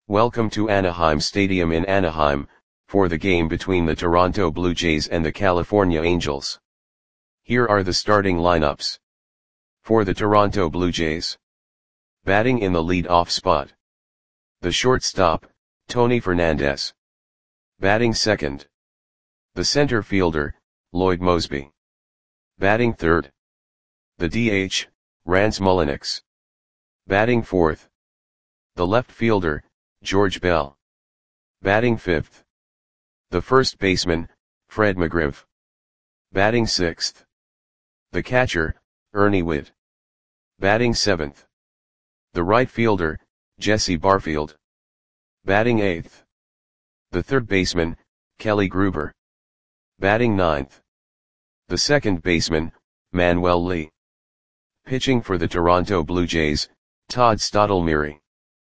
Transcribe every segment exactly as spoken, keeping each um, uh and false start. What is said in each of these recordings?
Welcome to Anaheim Stadium in Anaheim, for the game between the Toronto Blue Jays and the California Angels. Here are the starting lineups. For the Toronto Blue Jays. Batting in the lead-off spot. The shortstop, Tony Fernandez. Batting second. The center fielder, Lloyd Moseby. Batting third. The D H, Rance Mulliniks. Batting fourth. The left fielder, George Bell. Batting fifth. The first baseman, Fred McGriff. Batting sixth. The catcher, Ernie Whitt. Batting seventh. The right fielder, Jesse Barfield. Batting eighth. The third baseman, Kelly Gruber. Batting ninth. The second baseman, Manuel Lee. Pitching for the Toronto Blue Jays, Todd Stottlemyre.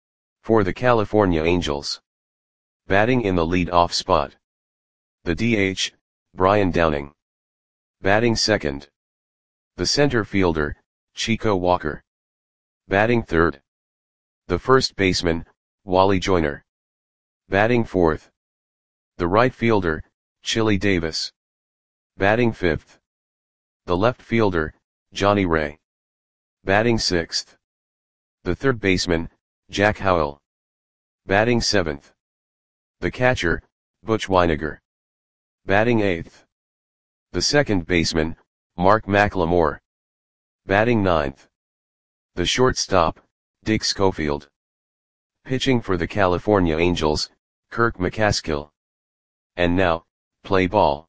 For the California Angels. Batting in the lead-off spot. The D H, Brian Downing. Batting second. The center fielder, Chico Walker. Batting third. The first baseman, Wally Joyner. Batting fourth. The right fielder, Chili Davis. Batting fifth. The left fielder, Johnny Ray. Batting sixth. The third baseman, Jack Howell. Batting seventh. The catcher, Butch Wynegar. Batting eighth. The second baseman, Mark McLemore. Batting ninth. The shortstop, Dick Schofield. Pitching for the California Angels, Kirk McCaskill. And now, play ball.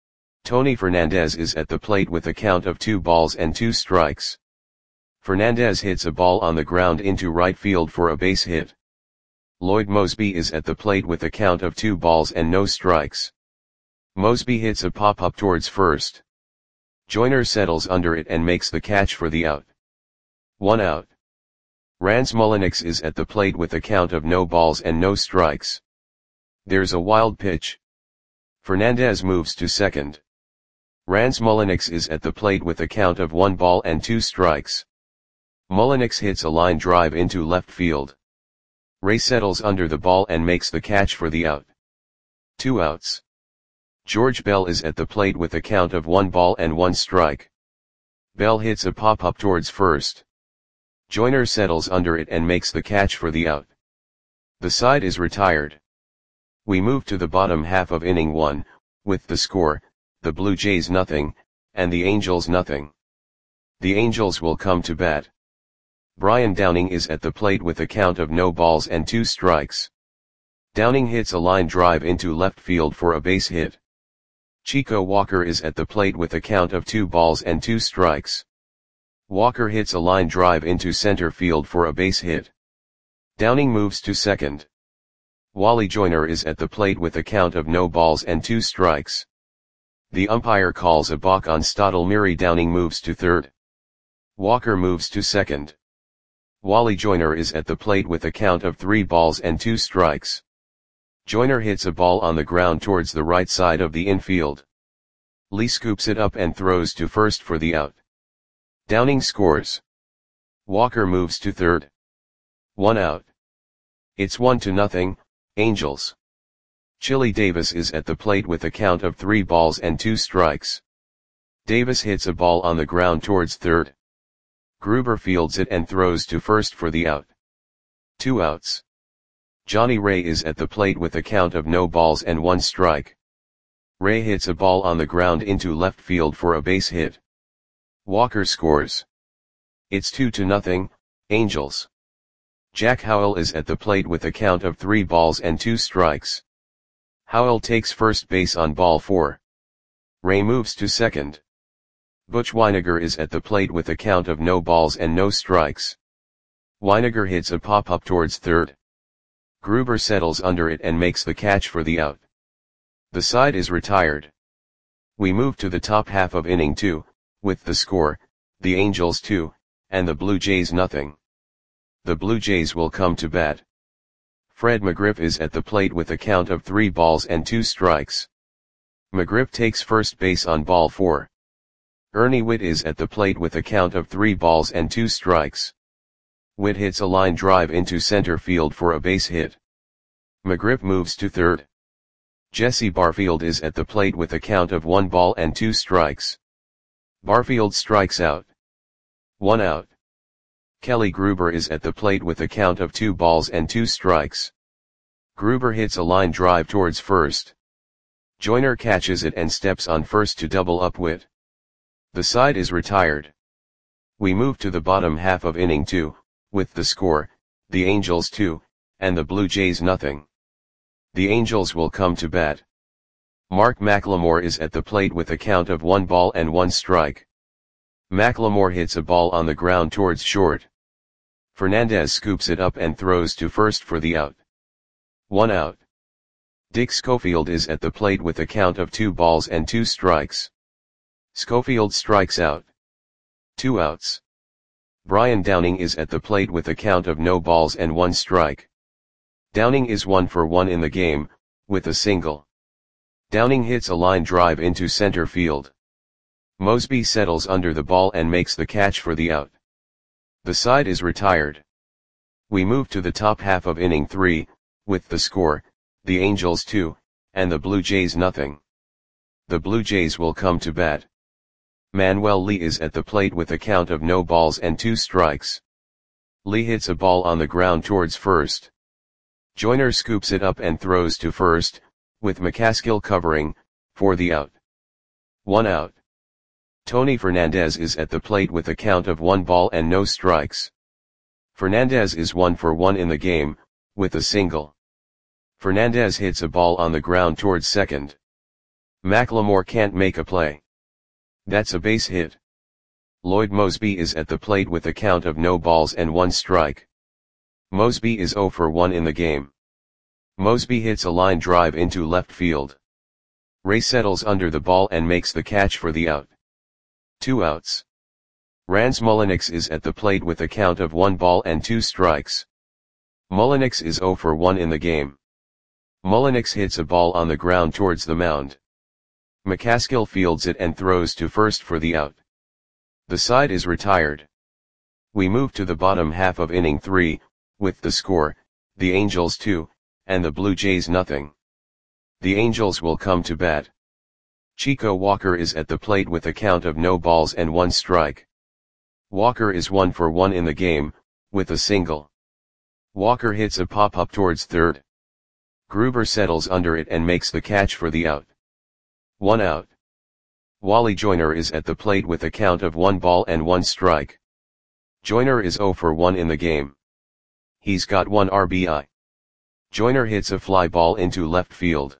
Tony Fernandez is at the plate with a count of two balls and two strikes. Fernandez hits a ball on the ground into right field for a base hit. Lloyd Moseby is at the plate with a count of two balls and no strikes. Moseby hits a pop-up towards first. Joyner settles under it and makes the catch for the out. One out. Rance Mulliniks is at the plate with a count of no balls and no strikes. There's a wild pitch. Fernandez moves to second. Rance Mulliniks is at the plate with a count of one ball and two strikes. Mulliniks hits a line drive into left field. Ray settles under the ball and makes the catch for the out. Two outs. George Bell is at the plate with a count of one ball and one strike. Bell hits a pop-up towards first. Joyner settles under it and makes the catch for the out. The side is retired. We move to the bottom half of inning one, with the score, the Blue Jays nothing, and the Angels nothing. The Angels will come to bat. Brian Downing is at the plate with a count of no balls and two strikes. Downing hits a line drive into left field for a base hit. Chico Walker is at the plate with a count of two balls and two strikes. Walker hits a line drive into center field for a base hit. Downing moves to second. Wally Joyner is at the plate with a count of no balls and two strikes. The umpire calls a balk on Stottlemyre. Downing moves to third. Walker moves to second. Wally Joyner is at the plate with a count of three balls and two strikes. Joyner hits a ball on the ground towards the right side of the infield. Lee scoops it up and throws to first for the out. Downing scores. Walker moves to third. One out. It's one to nothing, Angels. Chili Davis is at the plate with a count of three balls and two strikes. Davis hits a ball on the ground towards third. Gruber fields it and throws to first for the out. Two outs. Johnny Ray is at the plate with a count of no balls and one strike. Ray hits a ball on the ground into left field for a base hit. Walker scores. It's two to nothing, Angels. Jack Howell is at the plate with a count of three balls and two strikes. Howell takes first base on ball four. Ray moves to second. Butch Wynegar is at the plate with a count of no balls and no strikes. Wynegar hits a pop-up towards third. Gruber settles under it and makes the catch for the out. The side is retired. We move to the top half of inning two, with the score, the Angels two, and the Blue Jays nothing. The Blue Jays will come to bat. Fred McGriff is at the plate with a count of three balls and two strikes. McGriff takes first base on ball four. Ernie Whitt is at the plate with a count of three balls and two strikes. Whitt hits a line drive into center field for a base hit. McGriff moves to third. Jesse Barfield is at the plate with a count of one ball and two strikes. Barfield strikes out. One out. Kelly Gruber is at the plate with a count of two balls and two strikes. Gruber hits a line drive towards first. Joyner catches it and steps on first to double up Witt. The side is retired. We move to the bottom half of inning two, with the score, the Angels two, and the Blue Jays nothing. The Angels will come to bat. Mark McLemore is at the plate with a count of one ball and one strike. McLemore hits a ball on the ground towards short. Fernandez scoops it up and throws to first for the out. One out. Dick Schofield is at the plate with a count of two balls and two strikes. Schofield strikes out. Two outs. Brian Downing is at the plate with a count of no balls and one strike. Downing is one for one in the game, with a single. Downing hits a line drive into center field. Mosby settles under the ball and makes the catch for the out. The side is retired. We move to the top half of inning three, with the score, the Angels two, and the Blue Jays nothing. The Blue Jays will come to bat. Manuel Lee is at the plate with a count of no balls and two strikes. Lee hits a ball on the ground towards first. Joyner scoops it up and throws to first, with McCaskill covering, for the out. One out. Tony Fernandez is at the plate with a count of one ball and no strikes. Fernandez is one for one in the game, with a single. Fernandez hits a ball on the ground towards second. McLemore can't make a play. That's a base hit. Lloyd Mosby is at the plate with a count of no balls and one strike. Mosby is zero for one in the game. Mosby hits a line drive into left field. Ray settles under the ball and makes the catch for the out. Two outs. Rance Mulliniks is at the plate with a count of one ball and two strikes. Mulliniks is zero for one in the game. Mulliniks hits a ball on the ground towards the mound. McCaskill fields it and throws to first for the out. The side is retired. We move to the bottom half of inning three, with the score, the Angels two, and the Blue Jays nothing. The Angels will come to bat. Chico Walker is at the plate with a count of no balls and one strike. Walker is one for one in the game, with a single. Walker hits a pop-up towards third. Gruber settles under it and makes the catch for the out. One out. Wally Joyner is at the plate with a count of one ball and one strike. Joyner is zero for one in the game. He's got one R B I. Joyner hits a fly ball into left field.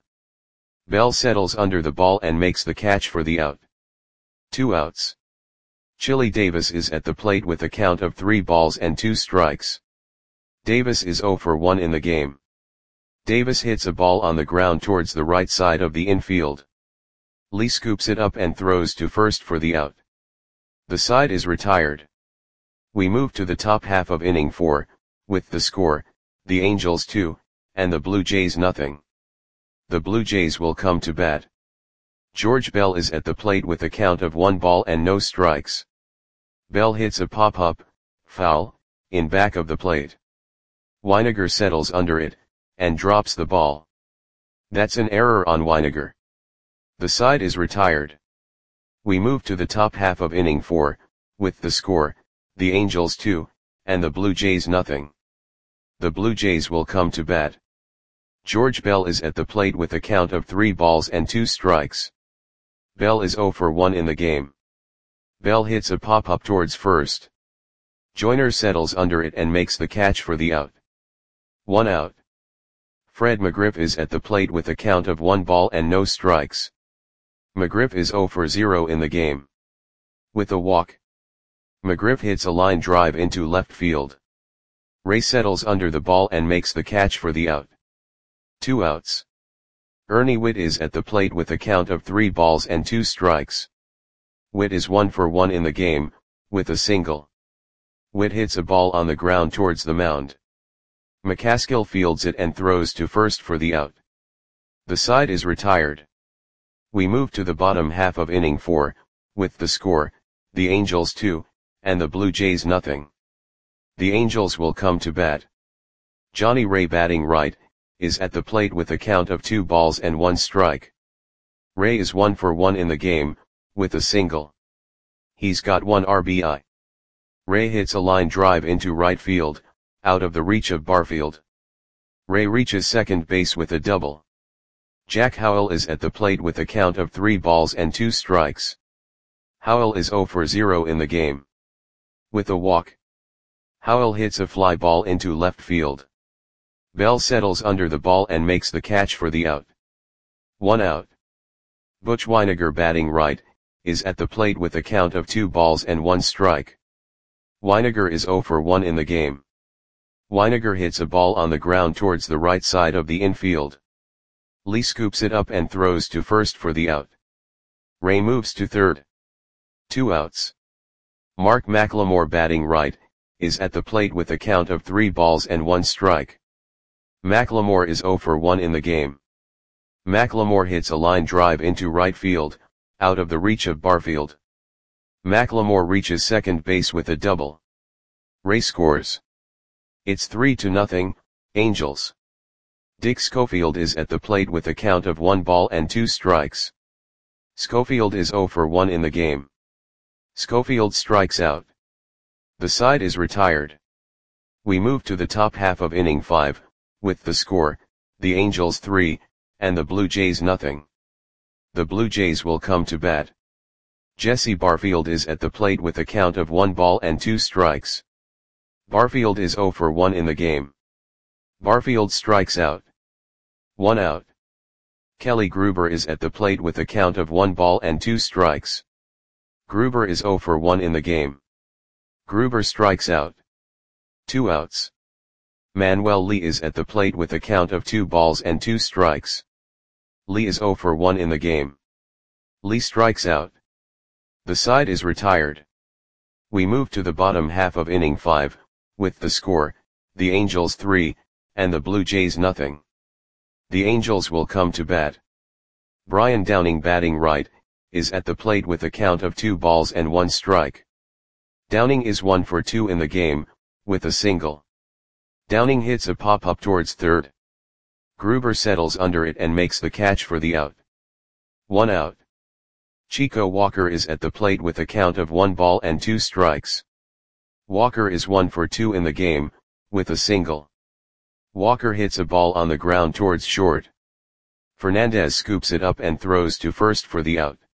Bell settles under the ball and makes the catch for the out. Two outs. Chili Davis is at the plate with a count of three balls and two strikes. Davis is zero for one in the game. Davis hits a ball on the ground towards the right side of the infield. Lee scoops it up and throws to first for the out. The side is retired. We move to the top half of inning four, with the score, the Angels two, and the Blue Jays nothing. The Blue Jays will come to bat. George Bell is at the plate with a count of one ball and no strikes. Bell hits a pop-up, foul, in back of the plate. Weiniger settles under it, and drops the ball. That's an error on Weiniger. The side is retired. We move to the top half of inning four, with the score, the Angels two, and the Blue Jays nothing. The Blue Jays will come to bat. George Bell is at the plate with a count of three balls and two strikes. Bell is zero for one in the game. Bell hits a pop-up towards first. Joyner settles under it and makes the catch for the out. One out. Fred McGriff is at the plate with a count of one ball and no strikes. McGriff is zero for zero in the game. With a walk. McGriff hits a line drive into left field. Ray settles under the ball and makes the catch for the out. Two outs. Ernie Witt is at the plate with a count of three balls and two strikes. Witt is one for one in the game, with a single. Witt hits a ball on the ground towards the mound. McCaskill fields it and throws to first for the out. The side is retired. We move to the bottom half of inning four, with the score, the Angels two, and the Blue Jays nothing. The Angels will come to bat. Johnny Ray batting right, is at the plate with a count of two balls and one strike. Ray is one for one in the game, with a single. He's got one R B I. Ray hits a line drive into right field, out of the reach of Barfield. Ray reaches second base with a double. Jack Howell is at the plate with a count of three balls and two strikes. Howell is zero for zero in the game. With a walk, Howell hits a fly ball into left field. Bell settles under the ball and makes the catch for the out. One out. Butch Wynegar, batting right, is at the plate with a count of two balls and one strike. Wynegar is zero for one in the game. Wynegar hits a ball on the ground towards the right side of the infield. Lee scoops it up and throws to first for the out. Ray moves to third. Two outs. Mark McLemore, batting right, is at the plate with a count of three balls and one strike. McLemore is zero for one in the game. McLemore hits a line drive into right field, out of the reach of Barfield. McLemore reaches second base with a double. Ray scores. It's three to nothing, Angels. Dick Schofield is at the plate with a count of one ball and two strikes. Schofield is zero for one in the game. Schofield strikes out. The side is retired. We move to the top half of inning five, with the score, the Angels three, and the Blue Jays nothing. The Blue Jays will come to bat. Jesse Barfield is at the plate with a count of one ball and two strikes. Barfield is zero for one in the game. Barfield strikes out. One out. Kelly Gruber is at the plate with a count of one ball and two strikes. Gruber is zero for one in the game. Gruber strikes out. Two outs. Manuel Lee is at the plate with a count of two balls and two strikes. Lee is zero for one in the game. Lee strikes out. The side is retired. We move to the bottom half of inning five, with the score, the Angels three, and the Blue Jays nothing. The Angels will come to bat. Brian Downing, batting right, is at the plate with a count of two balls and one strike. Downing is one for two in the game, with a single. Downing hits a pop-up towards third. Gruber settles under it and makes the catch for the out. One out. Chico Walker is at the plate with a count of one ball and two strikes. Walker is one for two in the game, with a single. Walker hits a ball on the ground towards short. Fernandez scoops it up and throws to first for the out.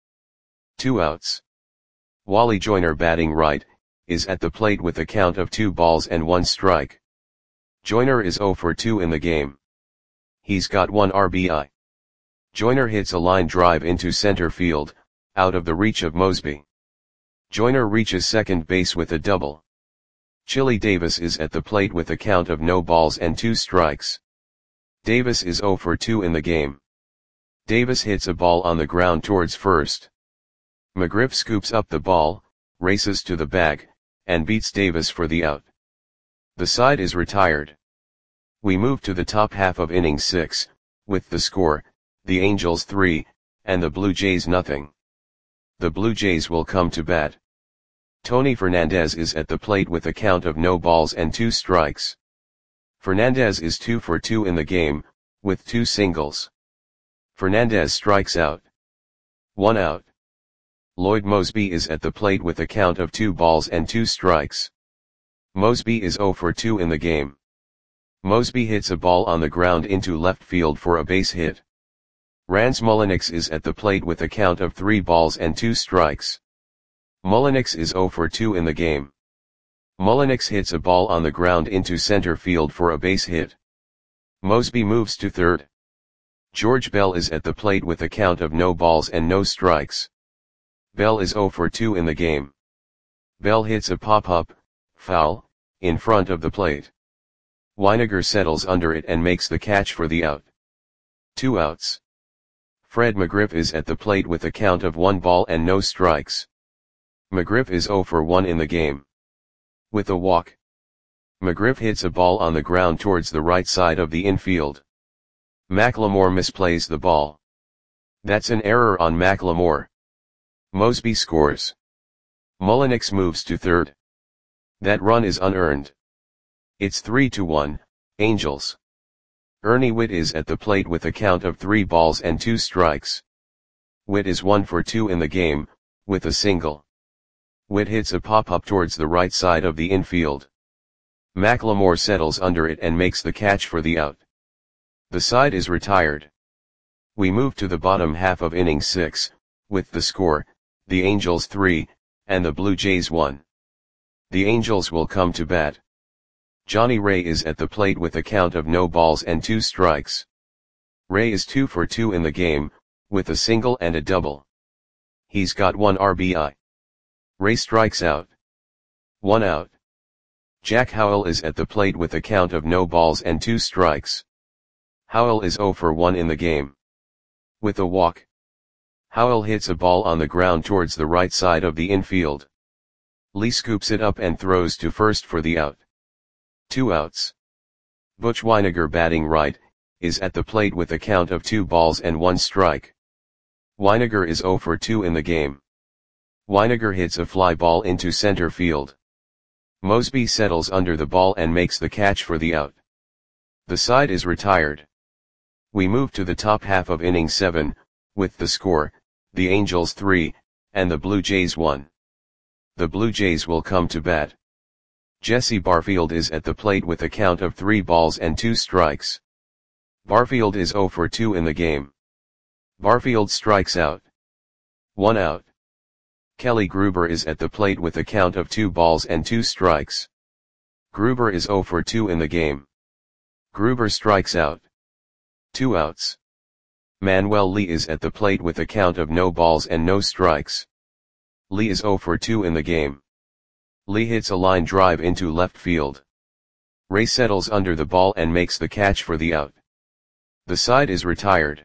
Two outs. Wally Joyner, batting right, is at the plate with a count of two balls and one strike. Joyner is zero for two in the game. He's got one R B I. Joyner hits a line drive into center field, out of the reach of Mosby. Joyner reaches second base with a double. Chili Davis is at the plate with a count of no balls and two strikes. Davis is zero for two in the game. Davis hits a ball on the ground towards first. McGriff scoops up the ball, races to the bag, and beats Davis for the out. The side is retired. We move to the top half of inning six, with the score, the Angels three, and the Blue Jays nothing. The Blue Jays will come to bat. Tony Fernandez is at the plate with a count of no balls and two strikes. Fernandez is two for two in the game, with two singles. Fernandez strikes out. One out. Lloyd Mosby is at the plate with a count of two balls and two strikes. Mosby is zero for two in the game. Mosby hits a ball on the ground into left field for a base hit. Rance Mulliniks is at the plate with a count of three balls and two strikes. Mulliniks is zero for two in the game. Mulliniks hits a ball on the ground into center field for a base hit. Mosby moves to third. George Bell is at the plate with a count of no balls and no strikes. Bell is zero for two in the game. Bell hits a pop-up, foul, in front of the plate. Wynegar settles under it and makes the catch for the out. Two outs. Fred McGriff is at the plate with a count of one ball and no strikes. McGriff is zero for one in the game. With a walk, McGriff hits a ball on the ground towards the right side of the infield. McLemore misplays the ball. That's an error on McLemore. Mosby scores. Mulliniks moves to third. That run is unearned. It's three to one, Angels. Ernie Whitt is at the plate with a count of three balls and two strikes. Whitt is one for two in the game, with a single. Whitt hits a pop-up towards the right side of the infield. McLemore settles under it and makes the catch for the out. The side is retired. We move to the bottom half of inning six, with the score, the Angels three, and the Blue Jays one. The Angels will come to bat. Johnny Ray is at the plate with a count of no balls and two strikes. Ray is two for two in the game, with a single and a double. He's got one R B I. Ray strikes out. One out. Jack Howell is at the plate with a count of no balls and two strikes. Howell is zero for one in the game. With a walk. Howell hits a ball on the ground towards the right side of the infield. Lee scoops it up and throws to first for the out. Two outs. Butch Wynegar, batting right, is at the plate with a count of two balls and one strike. Wynegar is zero for two in the game. Wynegar hits a fly ball into center field. Mosby settles under the ball and makes the catch for the out. The side is retired. We move to the top half of inning seven, with the score, the Angels three, and the Blue Jays one. The Blue Jays will come to bat. Jesse Barfield is at the plate with a count of three balls and two strikes. Barfield is zero for two in the game. Barfield strikes out. One out. Kelly Gruber is at the plate with a count of two balls and two strikes. Gruber is zero for two in the game. Gruber strikes out. Two outs. Manuel Lee is at the plate with a count of no balls and no strikes. Lee is zero for two in the game. Lee hits a line drive into left field. Ray settles under the ball and makes the catch for the out. The side is retired.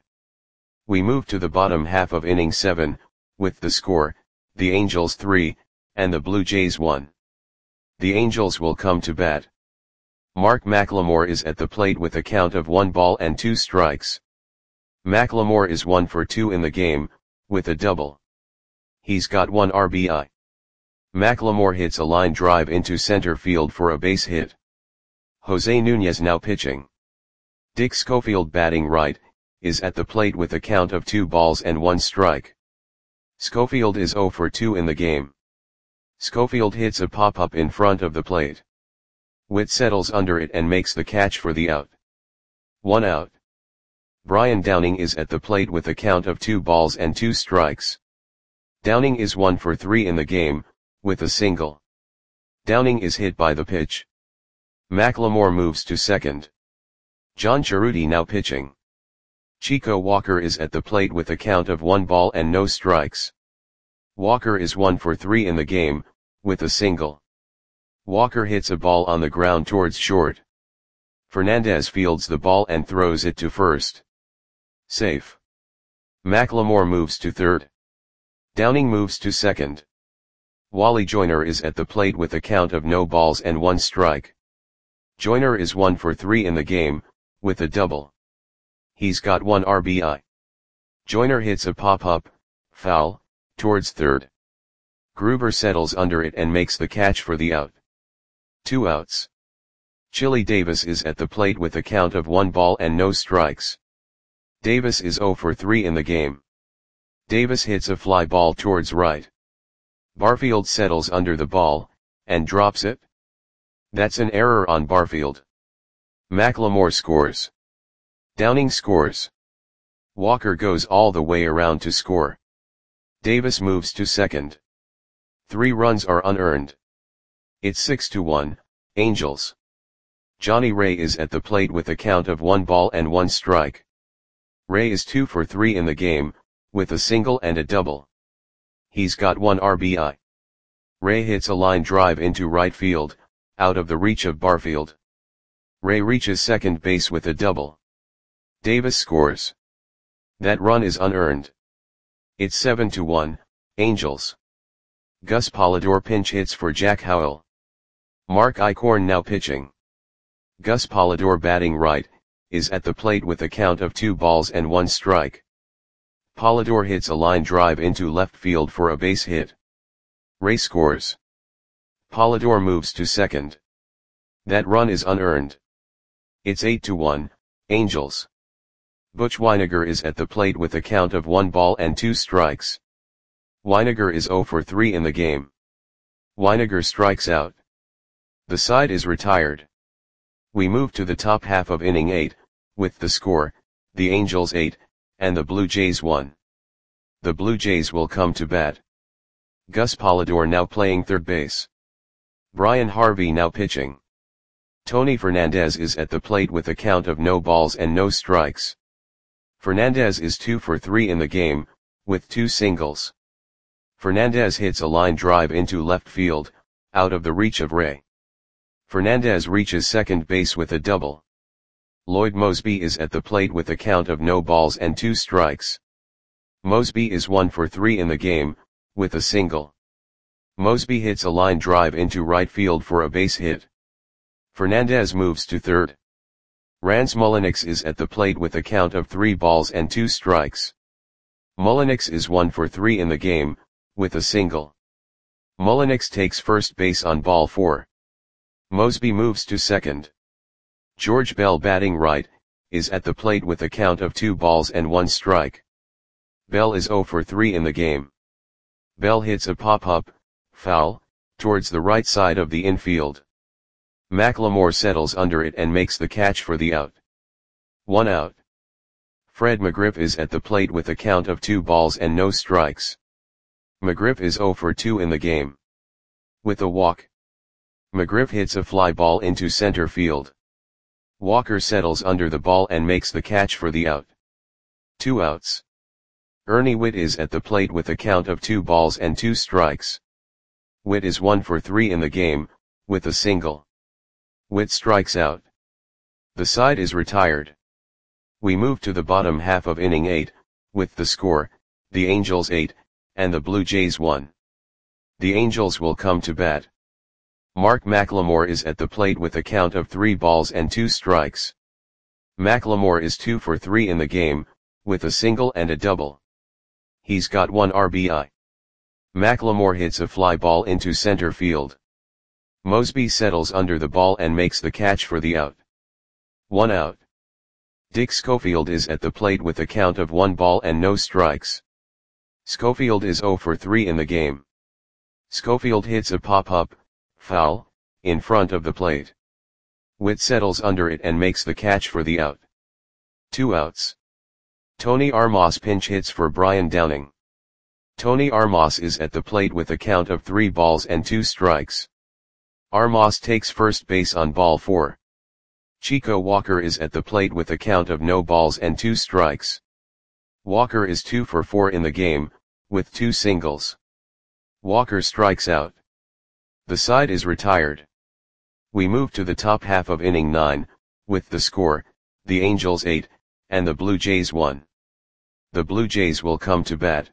We move to the bottom half of inning seven, with the score, the Angels three, and the Blue Jays one. The Angels will come to bat. Mark McLemore is at the plate with a count of one ball and two strikes. McLemore is one for two in the game, with a double. He's got one R B I. McLemore hits a line drive into center field for a base hit. Jose Nunez now pitching. Dick Schofield, batting right, is at the plate with a count of two balls and one strike. Schofield is zero for two in the game. Schofield hits a pop-up in front of the plate. Whitt settles under it and makes the catch for the out. One out. Brian Downing is at the plate with a count of two balls and two strikes. Downing is one for three in the game, with a single. Downing is hit by the pitch. McLemore moves to second. John Cerruti now pitching. Chico Walker is at the plate with a count of one ball and no strikes. Walker is one for three in the game, with a single. Walker hits a ball on the ground towards short. Fernandez fields the ball and throws it to first. Safe. McLemore moves to third. Downing moves to second. Wally Joyner is at the plate with a count of no balls and one strike. Joyner is one for three in the game, with a double. He's got one R B I. Joyner hits a pop-up, foul, towards third. Gruber settles under it and makes the catch for the out. Two outs. Chili Davis is at the plate with a count of one ball and no strikes. Davis is zero for three in the game. Davis hits a fly ball towards right. Barfield settles under the ball, and drops it. That's an error on Barfield. McLemore scores. Downing scores. Walker goes all the way around to score. Davis moves to second. Three runs are unearned. It's six to one, Angels. Johnny Ray is at the plate with a count of one ball and one strike. Ray is two for three in the game, with a single and a double. He's got one R B I. Ray hits a line drive into right field, out of the reach of Barfield. Ray reaches second base with a double. Davis scores. That run is unearned. It's seven to one, Angels. Gus Polidor pinch hits for Jack Howell. Mark Eichhorn now pitching. Gus Polidor, batting right, is at the plate with a count of two balls and one strike. Polidor hits a line drive into left field for a base hit. Ray scores. Polidor moves to second. That run is unearned. It's eight to one, Angels. Butch Wynegar is at the plate with a count of one ball and two strikes. Wynegar is zero for three in the game. Wynegar strikes out. The side is retired. We move to the top half of inning eight, with the score, the Angels eight, and the Blue Jays one. The Blue Jays will come to bat. Gus Polidor now playing third base. Brian Harvey now pitching. Tony Fernandez is at the plate with a count of no balls and no strikes. Fernandez is two for three in the game, with two singles. Fernandez hits a line drive into left field, out of the reach of Ray. Fernandez reaches second base with a double. Lloyd Moseby is at the plate with a count of no balls and two strikes. Moseby is one for three in the game, with a single. Moseby hits a line drive into right field for a base hit. Fernandez moves to third. Rance Mulliniks is at the plate with a count of three balls and two strikes. Mulliniks is one for three in the game, with a single. Mulliniks takes first base on ball four. Moseby moves to second. George Bell batting right, is at the plate with a count of two balls and one strike. Bell is zero for three in the game. Bell hits a pop-up, foul, towards the right side of the infield. McLemore settles under it and makes the catch for the out. One out. Fred McGriff is at the plate with a count of two balls and no strikes. McGriff is zero for two in the game. With a walk. McGriff hits a fly ball into center field. Walker settles under the ball and makes the catch for the out. Two outs. Ernie Whitt is at the plate with a count of two balls and two strikes. Whitt is one for three in the game, with a single. Whitt strikes out. The side is retired. We move to the bottom half of inning eight, with the score, the Angels eight, and the Blue Jays one. The Angels will come to bat. Mark McLemore is at the plate with a count of three balls and two strikes. McLemore is two for three in the game, with a single and a double. He's got one R B I. McLemore hits a fly ball into center field. Moseby settles under the ball and makes the catch for the out. One out. Dick Schofield is at the plate with a count of one ball and no strikes. Schofield is zero for three in the game. Schofield hits a pop-up, foul, in front of the plate. Whitt settles under it and makes the catch for the out. Two outs. Tony Armas pinch hits for Brian Downing. Tony Armas is at the plate with a count of three balls and two strikes. Armas takes first base on ball four. Chico Walker is at the plate with a count of no balls and two strikes. Walker is two for four in the game, with two singles. Walker strikes out. The side is retired. We move to the top half of inning nine, with the score, the Angels eight, and the Blue Jays one. The Blue Jays will come to bat.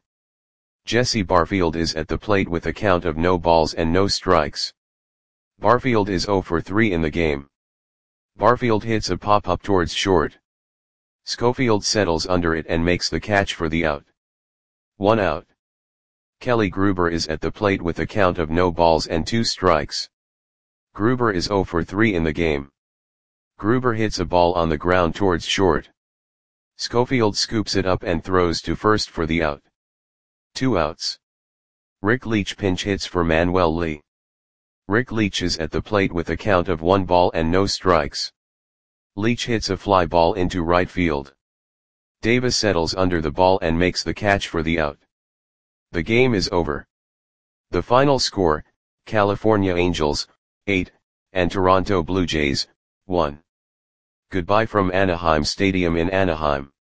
Jesse Barfield is at the plate with a count of no balls and no strikes. Barfield is zero for three in the game. Barfield hits a pop-up towards short. Schofield settles under it and makes the catch for the out. One out. Kelly Gruber is at the plate with a count of no balls and two strikes. Gruber is zero for three in the game. Gruber hits a ball on the ground towards short. Schofield scoops it up and throws to first for the out. Two outs. Rick Leach pinch hits for Manuel Lee. Rick Leach is at the plate with a count of one ball and no strikes. Leach hits a fly ball into right field. Davis settles under the ball and makes the catch for the out. The game is over. The final score, California Angels, eight, and Toronto Blue Jays, one. Goodbye from Anaheim Stadium in Anaheim.